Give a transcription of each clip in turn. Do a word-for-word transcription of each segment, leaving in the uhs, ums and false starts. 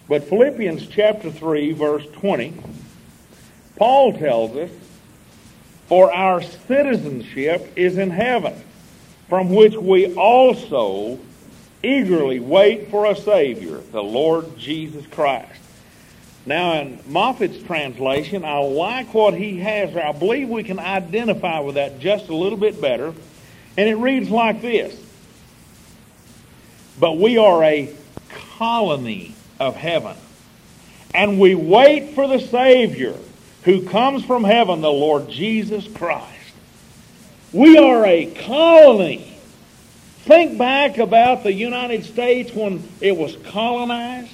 But Philippians chapter three, verse twenty, Paul tells us, "For our citizenship is in heaven, from which we also eagerly wait for a Savior, the Lord Jesus Christ." Now, in Moffat's translation, I like what he has there. I believe we can identify with that just a little bit better. And it reads like this: "But we are a colony of heaven, and we wait for the Savior who comes from heaven, the Lord Jesus Christ." We are a colony. Think back about the United States when it was colonized.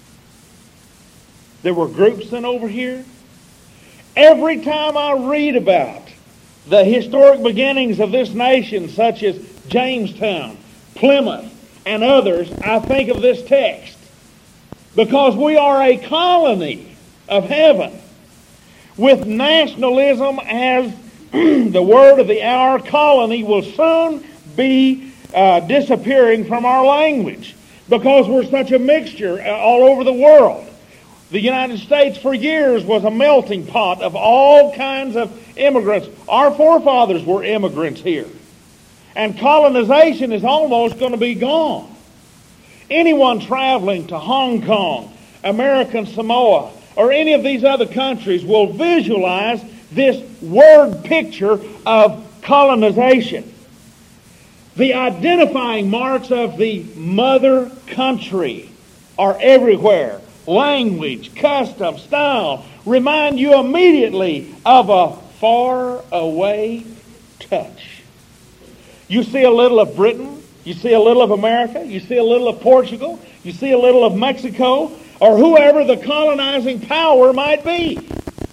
There were groups sent over here. Every time I read about the historic beginnings of this nation, such as Jamestown, Plymouth, and others, I think of this text. Because we are a colony of heaven. With nationalism as the word of the hour, colony will soon be uh, disappearing from our language. Because we're such a mixture all over the world. The United States for years was a melting pot of all kinds of immigrants. Our forefathers were immigrants here. And colonization is almost going to be gone. Anyone traveling to Hong Kong, American Samoa, or any of these other countries will visualize this word picture of colonization. The identifying marks of the mother country are everywhere. Language, custom, style remind you immediately of a far away touch. You see a little of Britain, you see a little of America, you see a little of Portugal, you see a little of Mexico, or whoever the colonizing power might be.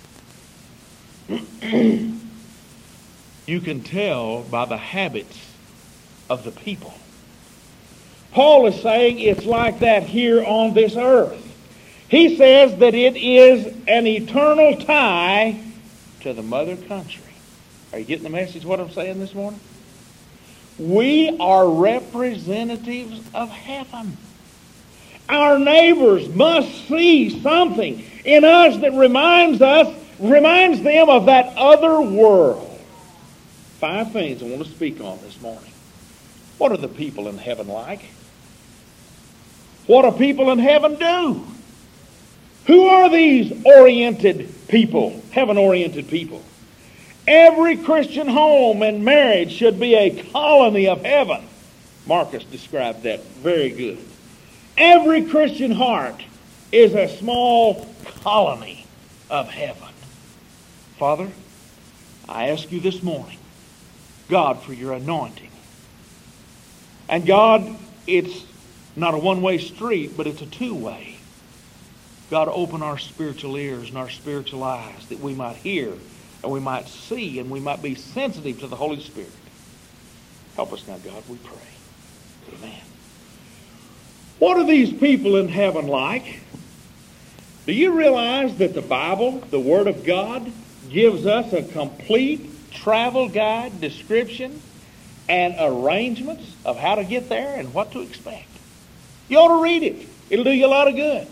You can tell by the habits of the people. Paul is saying it's like that here on this earth. He says that it is an eternal tie to the mother country. Are you getting the message, what I'm saying this morning? We are representatives of heaven. Our neighbors must see something in us that reminds us, reminds them of that other world. Five things I want to speak on this morning. What are the people in heaven like? What do people in heaven do? Who are these oriented people, heaven-oriented people? Every Christian home and marriage should be a colony of heaven. Marcus described that very good. Every Christian heart is a small colony of heaven. Father, I ask you this morning, God, for your anointing. And God, it's not a one-way street, but it's a two-way. God, open our spiritual ears and our spiritual eyes that we might hear and we might see and we might be sensitive to the Holy Spirit. Help us now, God, we pray. Amen. What are these people in heaven like? Do you realize that the Bible, the Word of God, gives us a complete travel guide, description, and arrangements of how to get there and what to expect? You ought to read it. It'll do you a lot of good.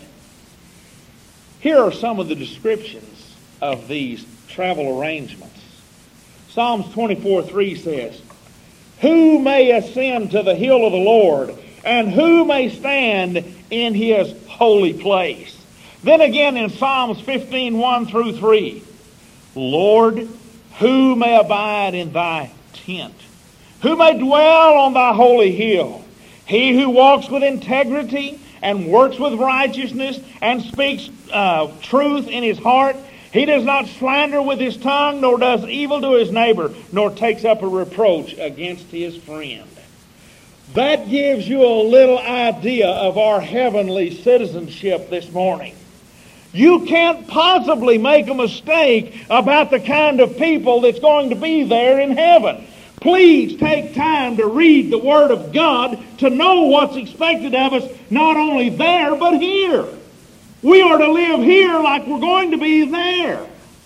Here are some of the descriptions of these travel arrangements. Psalms twenty-four three says, "Who may ascend to the hill of the Lord, and who may stand in his holy place?" Then again in Psalms fifteen one through three, "Lord, who may abide in thy tent? Who may dwell on thy holy hill? He who walks with integrity and works with righteousness and speaks uh, truth in his heart. He does not slander with his tongue, nor does evil to his neighbor, nor takes up a reproach against his friend." That gives you a little idea of our heavenly citizenship this morning. You can't possibly make a mistake about the kind of people that's going to be there in heaven. Please take time to read the Word of God to know what's expected of us, not only there, but here. We are to live here like we're going to be there.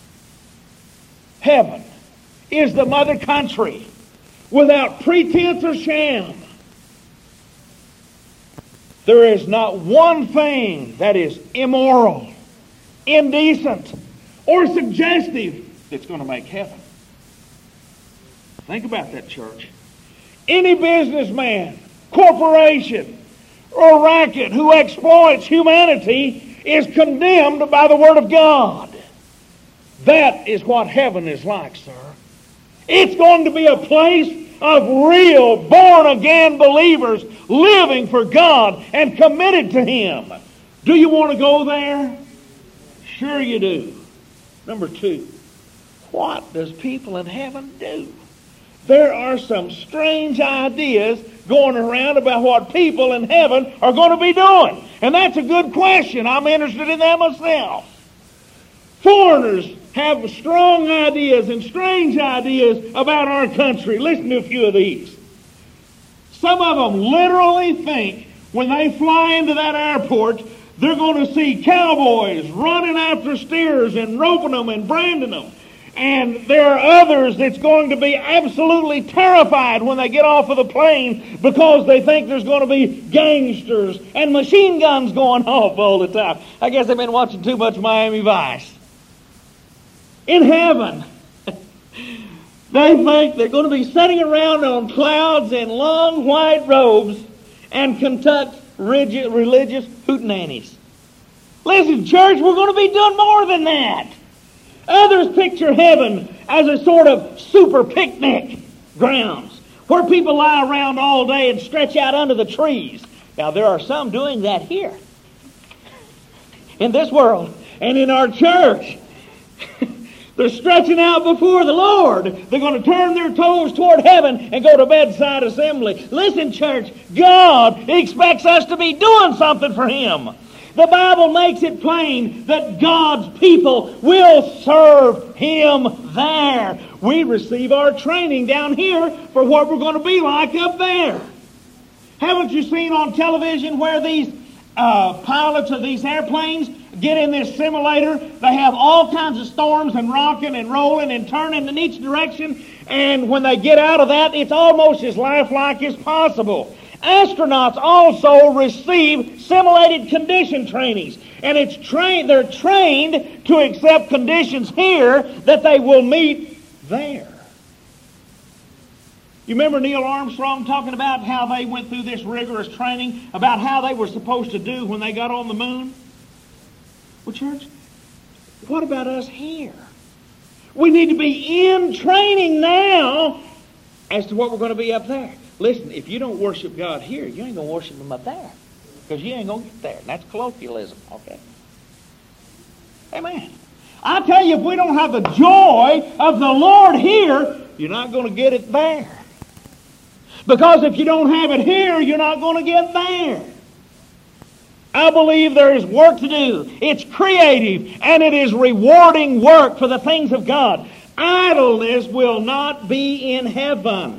Heaven is the mother country without pretense or sham. there is not one thing that is immoral, indecent, or suggestive that's going to make heaven. Think about that, church. Any businessman, corporation, or racket who exploits humanity is condemned by the Word of God. That is what heaven is like, sir. It's going to be a place of real born-again believers living for God and committed to Him. Do you want to go there? Sure you do. Number two, what does people in heaven do? There are some strange ideas going around about what people in heaven are going to be doing. And that's a good question. I'm interested in that myself. Foreigners have strong ideas and strange ideas about our country. Listen to a few of these. Some of them literally think when they fly into that airport, they're going to see cowboys running after steers and roping them and branding them. And there are others that's going to be absolutely terrified when they get off of the plane because they think there's going to be gangsters and machine guns going off all the time. I guess they've been watching too much Miami Vice. In heaven, they think they're going to be sitting around on clouds in long white robes and conduct rigid, religious hootenannies. Listen, church, we're going to be doing more than that. Others picture heaven as a sort of super picnic grounds where people lie around all day and stretch out under the trees. Now, there are some doing that here in this world and in our church. They're stretching out before the Lord. They're going to turn their toes toward heaven and go to bedside assembly. Listen, church, God expects us to be doing something for Him. The Bible makes it plain that God's people will serve Him there. We receive our training down here for what we're going to be like up there. Haven't you seen on television where these uh, pilots of these airplanes get in this simulator? They have all kinds of storms and rocking and rolling and turning in each direction. And when they get out of that, it's almost as lifelike as possible. Astronauts also receive simulated condition trainings, and it's trained. They're trained to accept conditions here that they will meet there. You remember Neil Armstrong talking about how they went through this rigorous training about how they were supposed to do when they got on the moon? Well, church, what about us here? We need to be in training now as to what we're going to be up there. Listen, if you don't worship God here, you ain't going to worship Him up there. Because you ain't going to get there. And that's colloquialism, okay? Amen. I tell you, if we don't have the joy of the Lord here, you're not going to get it there. Because if you don't have it here, you're not going to get there. I believe there is work to do. It's creative, and it is rewarding work for the things of God. Idleness will not be in heaven.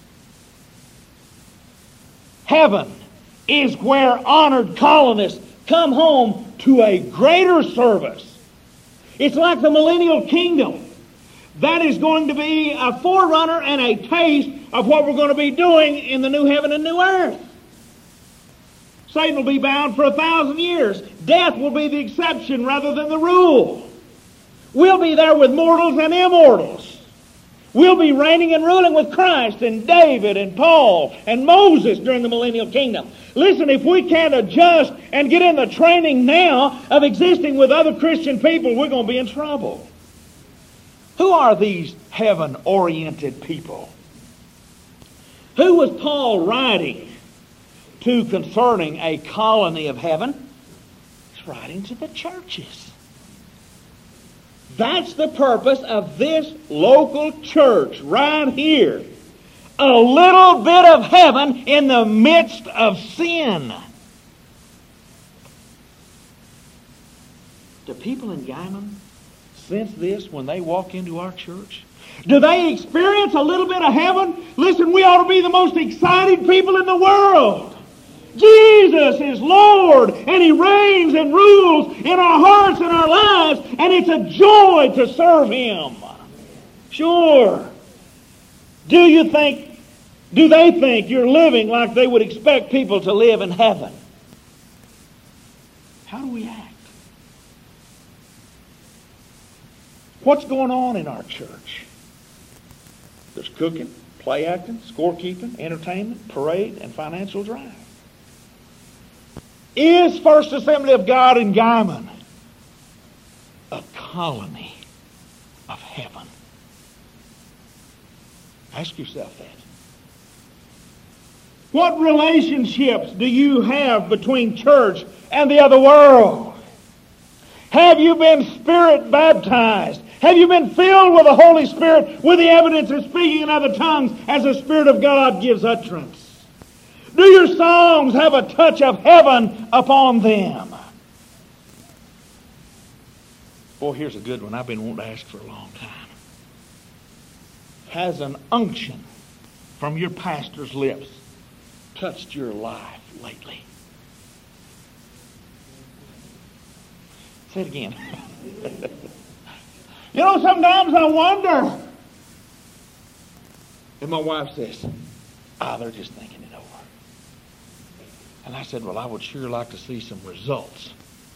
Heaven is where honored colonists come home to a greater service. It's like the millennial kingdom. That is going to be a forerunner and a taste of what we're going to be doing in the new heaven and new earth. Satan will be bound for a thousand years. Death will be the exception rather than the rule. We'll be there with mortals and immortals. We'll be reigning and ruling with Christ and David and Paul and Moses during the millennial kingdom. Listen, if we can't adjust and get in the training now of existing with other Christian people, we're going to be in trouble. Who are these heaven-oriented people? Who was Paul writing to concerning a colony of heaven? He's writing to the churches. That's the purpose of this local church right here. A little bit of heaven in the midst of sin. Do people in Guyman sense this when they walk into our church? Do they experience a little bit of heaven? Listen, we ought to be the most excited people in the world. Jesus is Lord, and He reigns and rules in our hearts and our lives, and it's a joy to serve Him. Sure. Do you think, do they think you're living like they would expect people to live in heaven? How do we act? What's going on in our church? There's cooking, play acting, scorekeeping, entertainment, parade, and financial drive. Is First Assembly of God in Guyman a colony of heaven? Ask yourself that. What relationships do you have between church and the other world? Have you been Spirit baptized? Have you been filled with the Holy Spirit with the evidence of speaking in other tongues as the Spirit of God gives utterance? Do your songs have a touch of heaven upon them? Boy, here's a good one I've been wanting to ask for a long time. Has an unction from your pastor's lips touched your life lately? Say it again. You know, sometimes I wonder. And my wife says, ah, they're just thinking it over. And I said, well, I would sure like to see some results.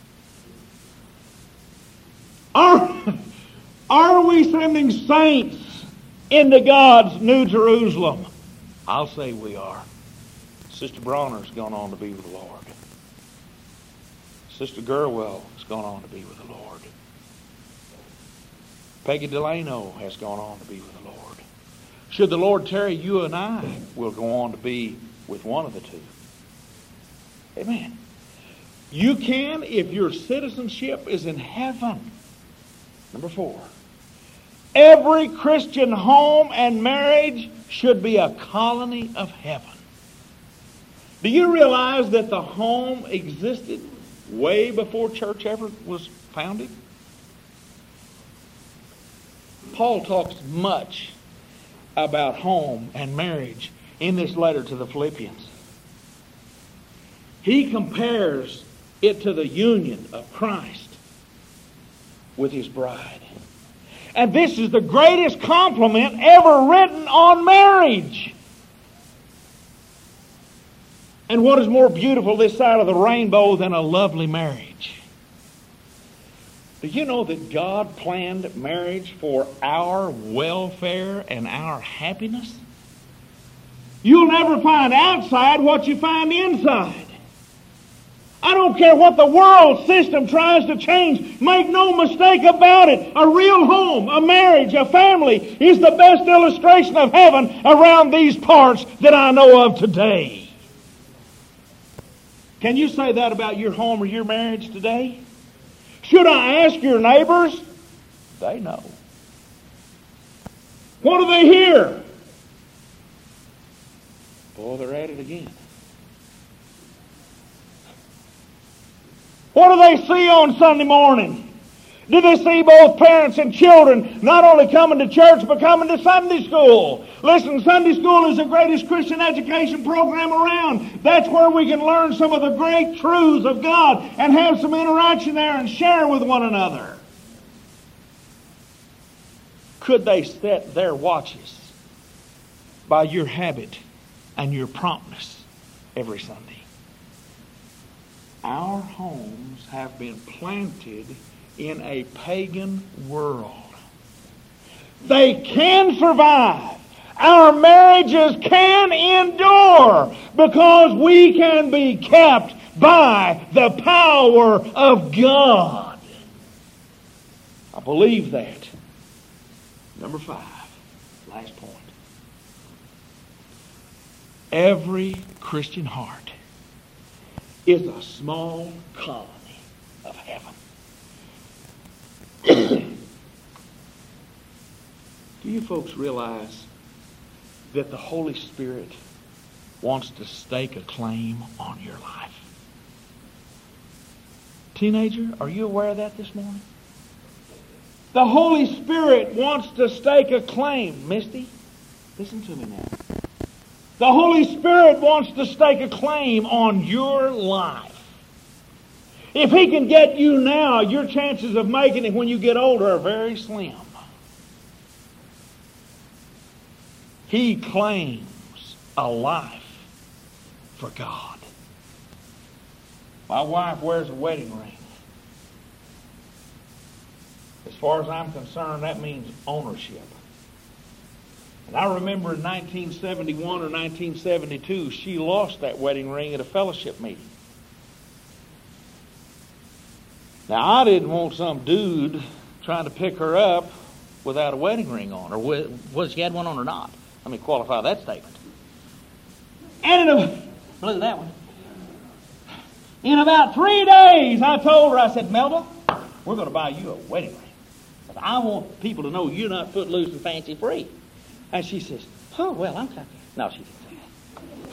Are, are we sending saints into God's New Jerusalem? I'll say we are. Sister Bronner's gone on to be with the Lord. Sister Gerwell has gone on to be with the Lord. Peggy Delano has gone on to be with the Lord. Should the Lord tarry, you and I will go on to be with one of the two. Amen. You can if your citizenship is in heaven. Number four. Every Christian home and marriage should be a colony of heaven. Do you realize that the home existed way before church ever was founded? Paul talks much about home and marriage in this letter to the Philippians. He compares it to the union of Christ with his bride. And this is the greatest compliment ever written on marriage. And what is more beautiful this side of the rainbow than a lovely marriage? Do you know that God planned marriage for our welfare and our happiness? You'll never find outside what you find inside. I don't care what the world system tries to change. Make no mistake about it. A real home, a marriage, a family is the best illustration of heaven around these parts that I know of today. Can you say that about your home or your marriage today? Should I ask your neighbors? They know. What do they hear? Boy, they're at it again. What do they see on Sunday morning? Do they see both parents and children not only coming to church but coming to Sunday school? Listen, Sunday school is the greatest Christian education program around. That's where we can learn some of the great truths of God and have some interaction there and share with one another. Could they set their watches by your habit and your promptness every Sunday? Our homes have been planted in a pagan world. They can survive. Our marriages can endure because we can be kept by the power of God. I believe that. Number five, last point. Every Christian heart is a small colony of heaven. Do you folks realize that the Holy Spirit wants to stake a claim on your life? Teenager, are you aware of that this morning? The Holy Spirit wants to stake a claim. Misty, listen to me now. The Holy Spirit wants to stake a claim on your life. If He can get you now, your chances of making it when you get older are very slim. He claims a life for God. My wife wears a wedding ring. As far as I'm concerned, that means ownership. And I remember in nineteen seventy-one or nineteen seventy-two, she lost that wedding ring at a fellowship meeting. Now, I didn't want some dude trying to pick her up without a wedding ring on, or whether she had one on or not. Let me qualify that statement. And in a, look at that one. In about three days, I told her, I said, Melba, we're going to buy you a wedding ring. But I want people to know you're not footloose and fancy free. And she says, oh, well, I'm sorry. No, she didn't say that.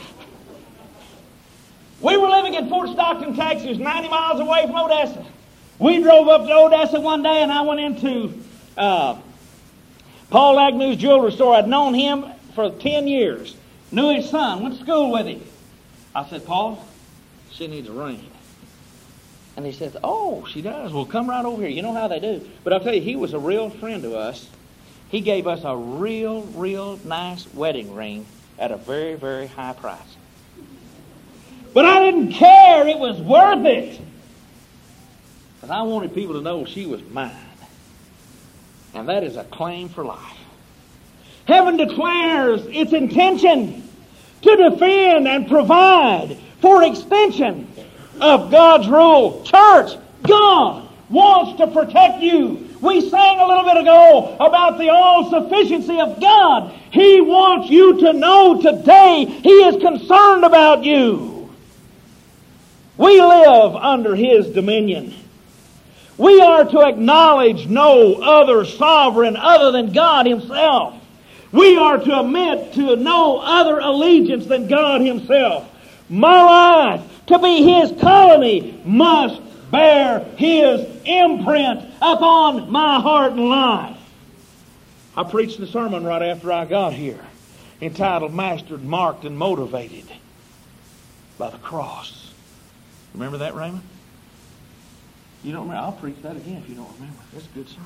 We were living in Fort Stockton, Texas, ninety miles away from Odessa. We drove up to Odessa one day, and I went into uh, Paul Agnew's jewelry store. I'd known him for ten years. Knew his son. Went to school with him. I said, Paul, she needs a ring. And he says, oh, she does. Well, come right over here. You know how they do. But I'll tell you, he was a real friend to us. He gave us a real, real nice wedding ring at a very, very high price. But I didn't care. It was worth it. Because I wanted people to know she was mine. And that is a claim for life. Heaven declares its intention to defend and provide for extension of God's rule. Church, God wants to protect you. We sang a little bit ago about the all-sufficiency of God. He wants you to know today He is concerned about you. We live under His dominion. We are to acknowledge no other sovereign other than God Himself. We are to admit to no other allegiance than God Himself. My life, to be His colony, must bear His imprint upon my heart and life. I preached the sermon right after I got here, entitled Mastered, Marked, and Motivated by the Cross. Remember that, Raymond? You don't remember? I'll preach that again if you don't remember. That's a good sermon.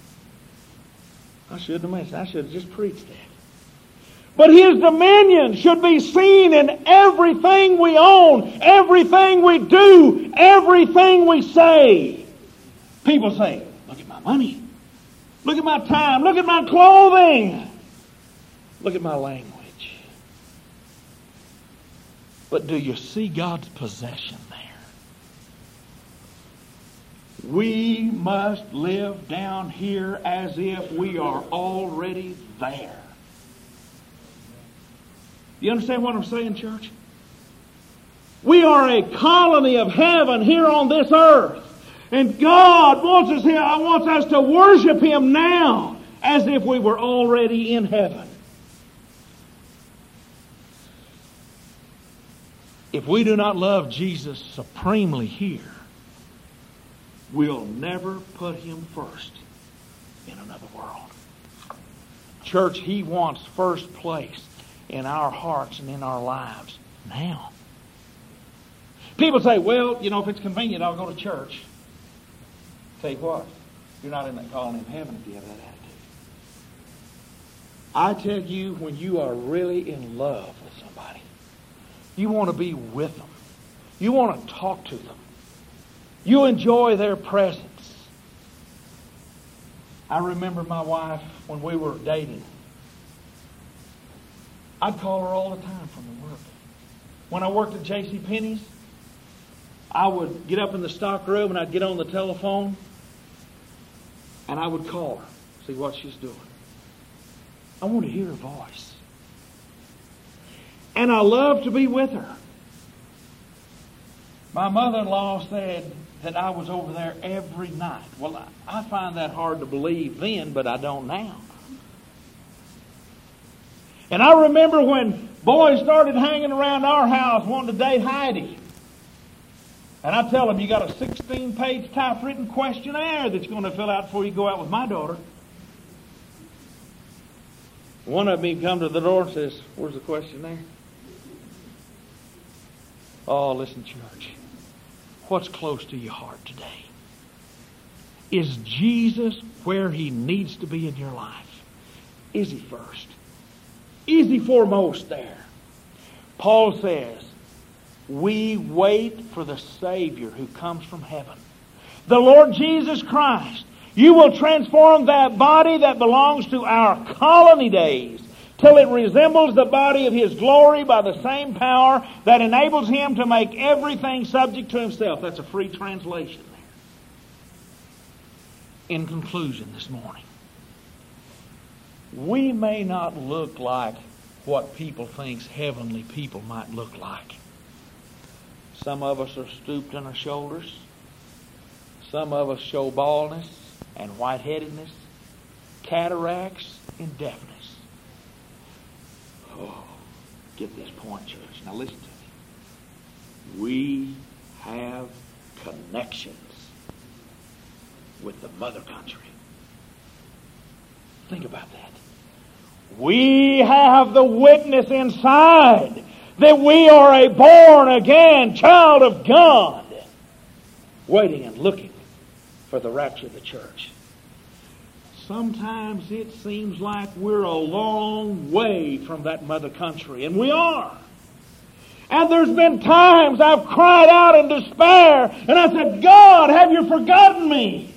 I shouldn't have mentioned. I should have just preached that. But His dominion should be seen in everything we own, everything we do, everything we say. People say, look at my money. Look at my time. Look at my clothing. Look at my language. But do you see God's possession there? We must live down here as if we are already there. You understand what I'm saying, church? We are a colony of heaven here on this earth. And God wants us here, wants us to worship Him now as if we were already in heaven. If we do not love Jesus supremely here, we'll never put Him first in another world. Church, He wants first place in our hearts and in our lives now. People say, well, you know, if it's convenient, I'll go to church. Tell you what, you're not in that colony of heaven if you have that attitude. I tell you, when you are really in love with somebody, you want to be with them. You want to talk to them. You enjoy their presence. I remember my wife when we were dating. I'd call her all the time from the work. When I worked at J C Penney's, I would get up in the stock room and I'd get on the telephone and I would call her, see what she's doing. I want to hear her voice. And I love to be with her. My mother-in-law said that I was over there every night. Well, I, I find that hard to believe then, but I don't now. And I remember when boys started hanging around our house wanting to date Heidi. And I tell them, you got a sixteen-page typewritten questionnaire that you're going to fill out before you go out with my daughter. One of them even come to the door and says, where's the questionnaire? Oh, listen, church. What's close to your heart today? Is Jesus where He needs to be in your life? Is He first? Is He foremost there? Paul says, We wait for the Savior who comes from heaven. The Lord Jesus Christ. You will transform that body that belongs to our colony days till it resembles the body of His glory by the same power that enables Him to make everything subject to Himself. That's a free translation there. In conclusion this morning, we may not look like what people think heavenly people might look like. Some of us are stooped in our shoulders. Some of us show baldness and whiteheadedness, cataracts, and deafness. Oh, get this point, church. Now listen to me. We have connections with the mother country. Think about that. We have the witness inside that we are a born-again child of God, waiting and looking for the rapture of the church. Sometimes it seems like we're a long way from that mother country, and we are. And there's been times I've cried out in despair, and I said, God, have you forgotten me?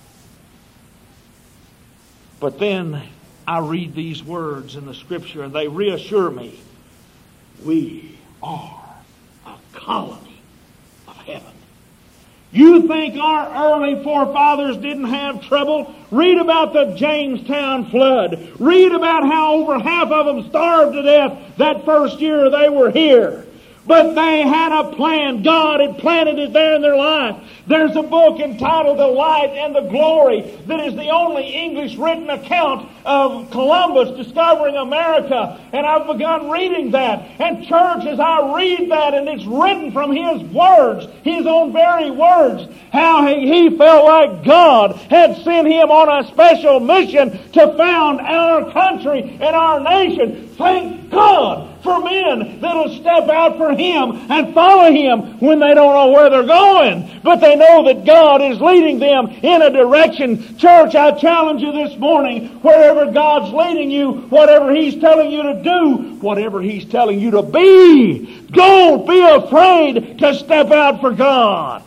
But then I read these words in the Scripture, and they reassure me. We are a colony of heaven. You think our early forefathers didn't have trouble? Read about the Jamestown flood. Read about how over half of them starved to death that first year they were here. But they had a plan. God had planted it there in their life. There's a book entitled The Light and the Glory that is the only English written account of Columbus discovering America. And I've begun reading that. And church, as I read that, and it's written from his words, his own very words, how he, he felt like God had sent him on a special mission to found our country and our nation. Thank God for men that'll step out for Him and follow Him when they don't know where they're going. But they know that God is leading them in a direction. Church, I challenge you this morning, wherever God's leading you, whatever He's telling you to do, whatever He's telling you to be, don't be afraid to step out for God.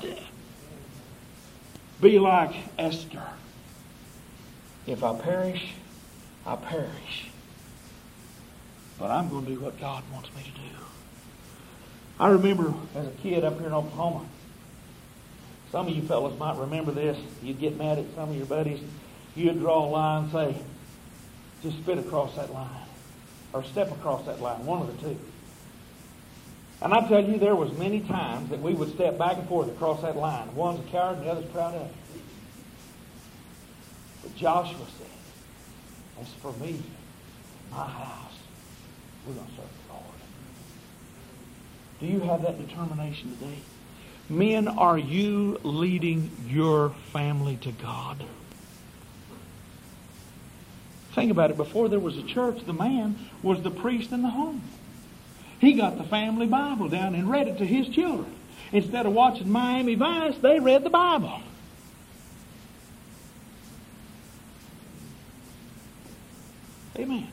Be like Esther. If I perish, I perish. But I'm going to do what God wants me to do. I remember as a kid up here in Oklahoma, some of you fellas might remember this. You'd get mad at some of your buddies. You'd draw a line and say, just spit across that line. Or step across that line. One of the two. And I tell you, there was many times that we would step back and forth across that line. One's a coward and the other's proud of it. But Joshua said, as for me, my house, we're going to serve the Lord. Do you have that determination today? Men, are you leading your family to God? Think about it. Before there was a church, the man was the priest in the home. He got the family Bible down and read it to his children. Instead of watching Miami Vice, they read the Bible. Amen.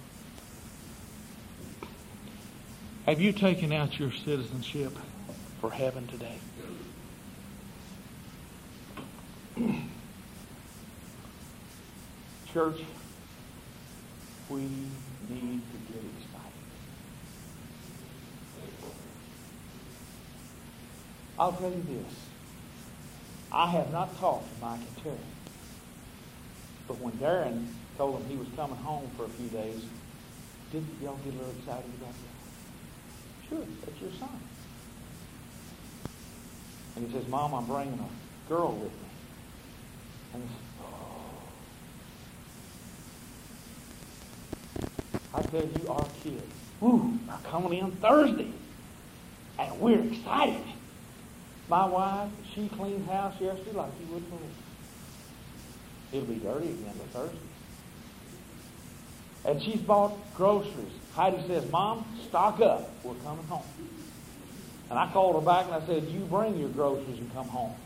Have you taken out your citizenship for heaven today? Church, we need to get excited. I'll tell you this. I have not talked to Mike and Terry. But when Darren told him he was coming home for a few days, didn't y'all get a little excited about that? Sure, that's your son. And he says, Mom, I'm bringing a girl with me. And he says, oh. I tell you, our kids, woo, are coming in Thursday. And we're excited. My wife, she cleaned house yesterday like you wouldn't believe. It'll be dirty again by Thursday. And she's bought groceries. Heidi says, Mom, stock up. We're coming home. And I called her back and I said, you bring your groceries and come home.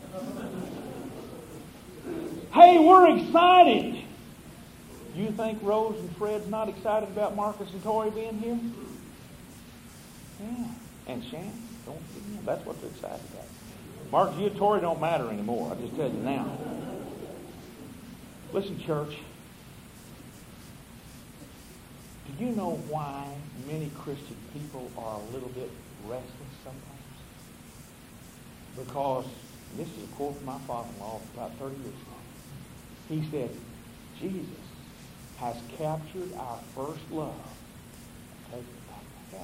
Hey, we're excited. You think Rose and Fred's not excited about Marcus and Tori being here? Yeah. And Shannon. Don't, that's what they're excited about. Mark Giutori don't matter anymore. I just tell you now. Listen, church. Do you know why many Christian people are a little bit restless sometimes? Because, this is a quote from my father-in-law about thirty years ago. He said, Jesus has captured our first love and taken it back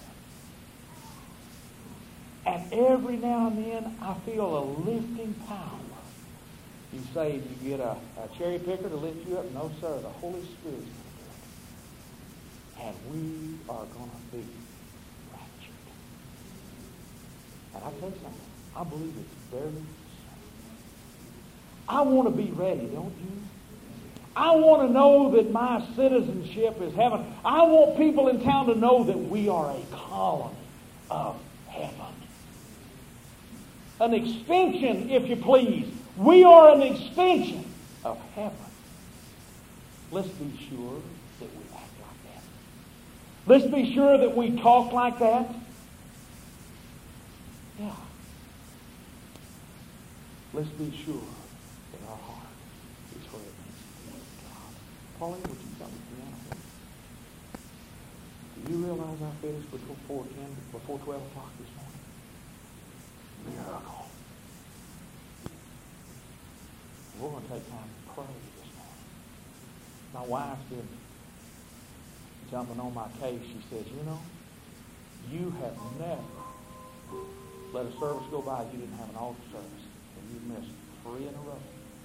to heaven. And every now and then I feel a lifting power. You say you get a, a cherry picker to lift you up? No, sir. The Holy Spirit is going to do it. And we are going to be raptured. And I tell you something. I believe it's very soon. I want to be ready, don't you? I want to know that my citizenship is heaven. I want people in town to know that we are a colony of heaven. An extension, if you please. We are an extension of heaven. Let's be sure that we act like that. Let's be sure that we talk like that. Yeah. Let's be sure that our heart is where it needs to be with God. Pauline, would you come to the piano, please? Do you realize I finished before ten, before twelve o'clock this morning? Miracle. We're going to take time to pray this morning. My wife's been jumping on my case. She says, you know, you have never let a service go by you didn't have an altar service. And you've missed three in a row.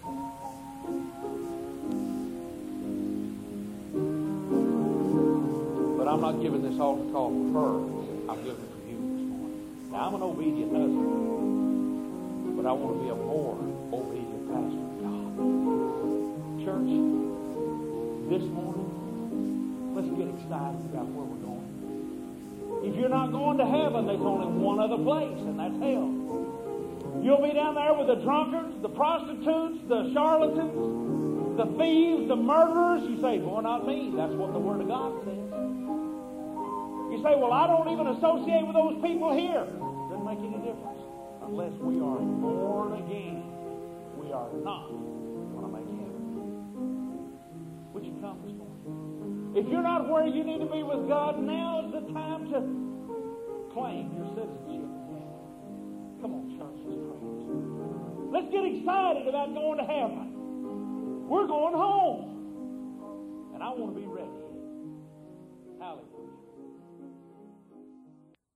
But I'm not giving this altar call for her. I'm giving it for you this morning. Now, I'm an obedient husband. But I want to be a more obedient pastor. Church, this morning, let's get excited about where we're going. If you're not going to heaven, there's only one other place, and that's hell. You'll be down there with the drunkards, the prostitutes, the charlatans, the thieves, the murderers. You say, boy, not me. That's what the Word of God says. You say, well, I don't even associate with those people here. Doesn't make any difference. Unless we are born again, we are not going to make heaven. Would you come this morning? If you're not where you need to be with God, now is the time to claim your citizenship in heaven. Come on, church, let's pray. Let's get excited about going to heaven. We're going home. And I want to be ready.